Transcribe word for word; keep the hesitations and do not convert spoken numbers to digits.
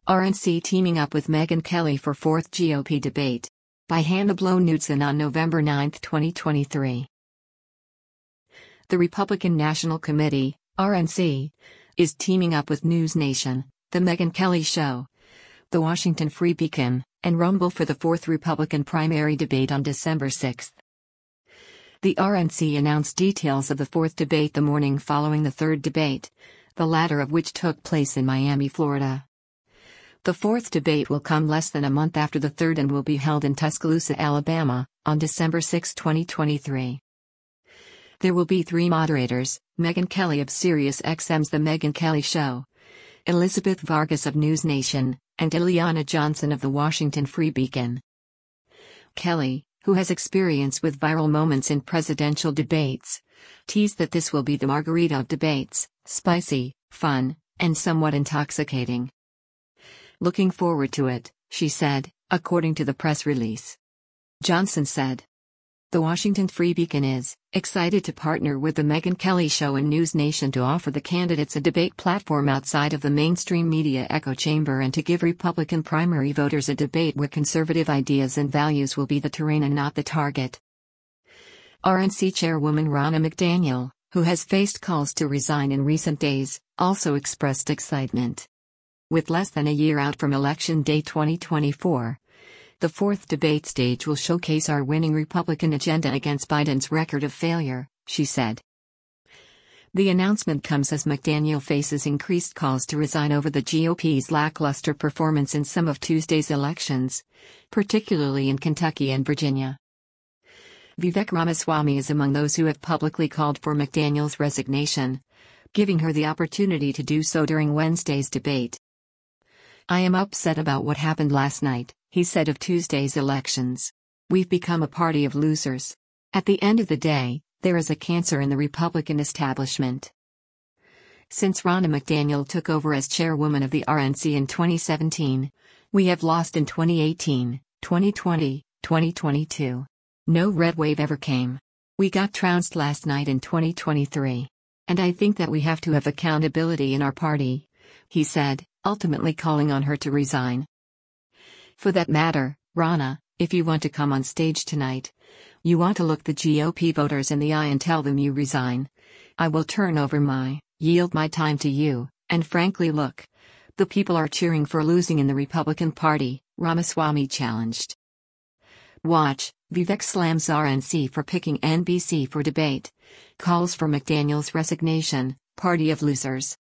R N C teaming up with Megyn Kelly for fourth G O P debate. By Hannah Blow-Knudsen on November ninth, twenty twenty-three. The Republican National Committee, R N C, is teaming up with News Nation, The Megyn Kelly Show, The Washington Free Beacon, and Rumble for the fourth Republican primary debate on December sixth. The R N C announced details of the fourth debate the morning following the third debate, the latter of which took place in Miami, Florida. The fourth debate will come less than a month after the third and will be held in Tuscaloosa, Alabama, on December sixth, twenty twenty-three. There will be three moderators: Megyn Kelly of Sirius X M's The Megyn Kelly Show, Elizabeth Vargas of News Nation, and Ileana Johnson of the Washington Free Beacon. Kelly, who has experience with viral moments in presidential debates, teased that this will be the margarita of debates: spicy, fun, and somewhat intoxicating. "Looking forward to it," she said, according to the press release. Johnson said, "The Washington Free Beacon is excited to partner with The Megyn Kelly Show and News Nation to offer the candidates a debate platform outside of the mainstream media echo chamber and to give Republican primary voters a debate where conservative ideas and values will be the terrain and not the target." R N C Chairwoman Ronna McDaniel, who has faced calls to resign in recent days, also expressed excitement. With less than a year out from Election Day twenty twenty-four, the fourth debate stage will showcase our winning Republican agenda against Biden's record of failure, she said. The announcement comes as McDaniel faces increased calls to resign over the G O P's lackluster performance in some of Tuesday's elections, particularly in Kentucky and Virginia. Vivek Ramaswamy is among those who have publicly called for McDaniel's resignation, giving her the opportunity to do so during Wednesday's debate. "I am upset about what happened last night," he said of Tuesday's elections. "We've become a party of losers. At the end of the day, there is a cancer in the Republican establishment." Since Ronna McDaniel took over as chairwoman of the R N C in twenty seventeen, we have lost in twenty eighteen, twenty twenty, twenty twenty-two. No red wave ever came. We got trounced last night in twenty twenty-three. And I think that we have to have accountability in our party," he said, ultimately calling on her to resign. "For that matter, Ronna, if you want to come on stage tonight, you want to look the G O P voters in the eye and tell them you resign. I will turn over my, yield my time to you, and frankly look, the people are cheering for losing in the Republican Party," Ramaswamy challenged. Watch, Vivek slams R N C for picking N B C for debate, calls for McDaniel's resignation, party of losers.